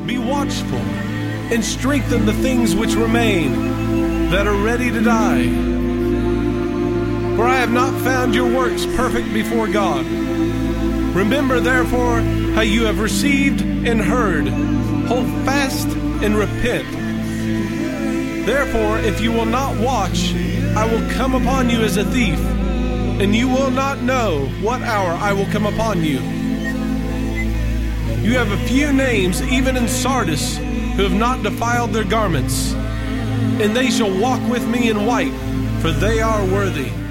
Be watchful and strengthen the things which remain that are ready to die. For I have not found your works perfect before God. Remember therefore how you have received and heard. Hold fast and repent. Therefore, if you will not watch, I will come upon you as a thief, and you will not know what hour I will come upon you. You have a few names, even in Sardis, who have not defiled their garments, and they shall walk with me in white, for they are worthy.